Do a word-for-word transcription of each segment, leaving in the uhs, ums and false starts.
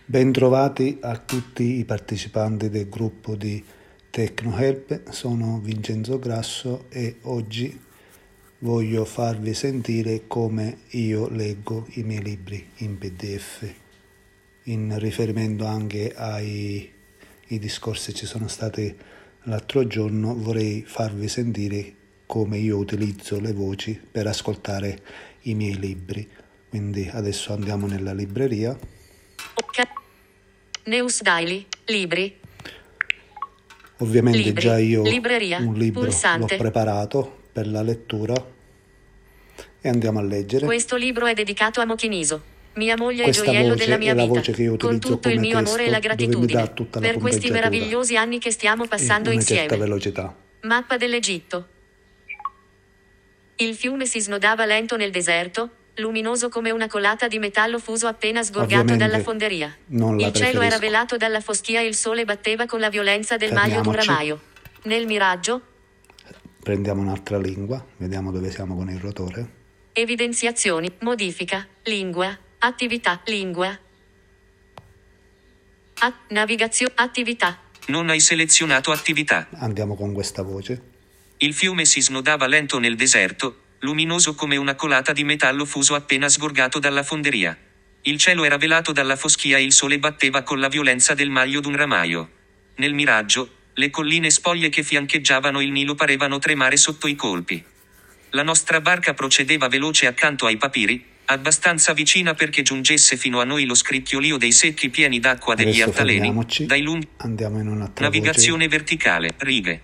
Bentrovati a tutti i partecipanti del gruppo di TechnoHelp, sono Vincenzo Grasso e oggi voglio farvi sentire come io leggo i miei libri in P D F, in riferimento anche ai i discorsi che ci sono stati l'altro giorno. Vorrei farvi sentire come io utilizzo le voci per ascoltare i miei libri. Quindi adesso andiamo nella libreria. Ok. News Daily, libri. Ovviamente Libri, già io libreria, un libro pulsante. l'ho preparato per la lettura e andiamo a leggere. Questo libro è dedicato a Mochiniso, mia moglie Questa e gioiello voce della mia è la vita, voce che io con utilizzo tutto il come mio amore e la testo, dove mi dà gratitudine tutta la per questi punteggiatura meravigliosi anni che stiamo passando e una insieme. certa velocità. Mappa dell'Egitto. Il fiume si snodava lento nel deserto, luminoso come una colata di metallo fuso appena sgorgato Ovviamente dalla fonderia. non la Il cielo preferisco. era velato dalla foschia e il sole batteva con la violenza del maglio d'un Fermiamoci. ramaio. Nel miraggio, Prendiamo un'altra lingua, vediamo dove siamo con il rotore. evidenziazioni, modifica, lingua, attività, lingua. A- navigazione, attività. Non hai selezionato attività. Andiamo con questa voce. Il fiume si snodava lento nel deserto, luminoso come una colata di metallo fuso appena sgorgato dalla fonderia. Il cielo era velato dalla foschia e il sole batteva con la violenza del maglio d'un ramaio. Nel miraggio, le colline spoglie che fiancheggiavano il Nilo parevano tremare sotto i colpi. La nostra barca procedeva veloce accanto ai papiri, abbastanza vicina perché giungesse fino a noi lo scricchiolio dei secchi pieni d'acqua degli Adesso altaleni, fermiamoci. dai lunghi. Andiamo in un'altra Navigazione voce. verticale, righe.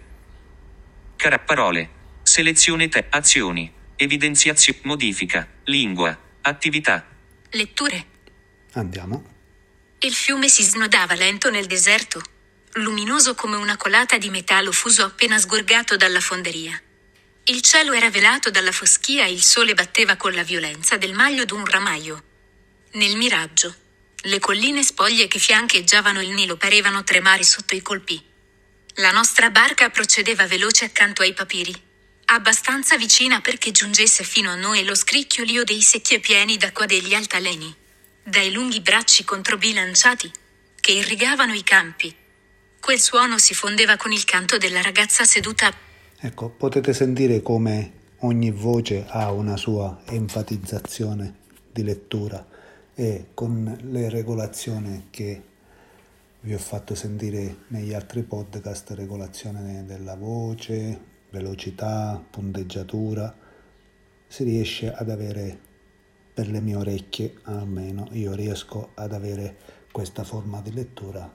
Cara- parole. Selezione te, azioni. Evidenziazione, modifica, lingua, attività. Letture. Andiamo. Il fiume si snodava lento nel deserto, luminoso come una colata di metallo fuso appena sgorgato dalla fonderia. Il cielo era velato dalla foschia e il sole batteva con la violenza del maglio d'un ramaio. Nel miraggio, le colline spoglie che fiancheggiavano il Nilo parevano tremare sotto i colpi. La nostra barca procedeva veloce accanto ai papiri, abbastanza vicina perché giungesse fino a noi lo scricchiolio dei secchi pieni d'acqua degli altaleni, dai lunghi bracci controbilanciati che irrigavano i campi. Quel suono si fondeva con il canto della ragazza seduta. Ecco, potete sentire come ogni voce ha una sua enfatizzazione di lettura e con le regolazioni che vi ho fatto sentire negli altri podcast, regolazione della voce, velocità, punteggiatura, si riesce ad avere, per le mie orecchie almeno, io riesco ad avere questa forma di lettura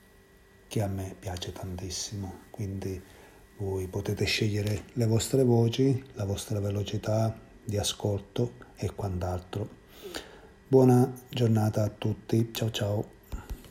che a me piace tantissimo. Quindi voi potete scegliere le vostre voci, la vostra velocità di ascolto e quant'altro. Buona giornata a tutti, ciao ciao.